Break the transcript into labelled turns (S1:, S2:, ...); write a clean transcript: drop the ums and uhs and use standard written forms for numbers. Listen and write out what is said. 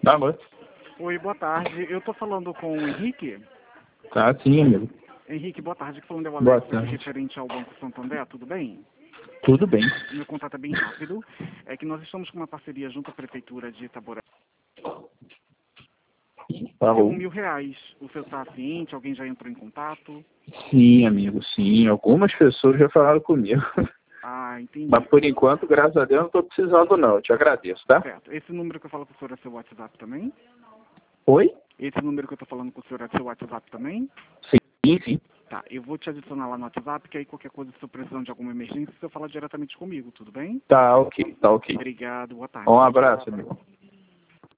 S1: Alô?
S2: Oi, boa tarde. Eu tô falando com o Henrique.
S1: Tá, sim, amigo.
S2: Henrique, boa tarde. Falando é o
S1: Boa
S2: Alex, aqui,
S1: tarde.
S2: referente ao Banco Santander, tudo bem?
S1: Tudo bem.
S2: Meu contato é bem rápido. É que nós estamos com uma parceria junto à Prefeitura de Itaborá.
S1: Alô?
S2: R$ 1.000. O senhor está ciente? Alguém já entrou em contato?
S1: Sim, amigo, sim. Algumas pessoas já falaram comigo.
S2: Ah, entendi.
S1: Mas por enquanto, graças a Deus, não tô precisando não. Eu te agradeço, tá?
S2: Certo. Esse número que eu falo com o senhor é seu WhatsApp também?
S1: Oi?
S2: Esse número que eu tô falando com o senhor é seu WhatsApp também?
S1: Sim, sim.
S2: Tá, eu vou te adicionar lá no WhatsApp, que aí qualquer coisa, se eu precisando de alguma emergência, você fala diretamente comigo, tudo bem?
S1: Tá ok, tá ok.
S2: Obrigado, boa tarde.
S1: Um abraço, amigo.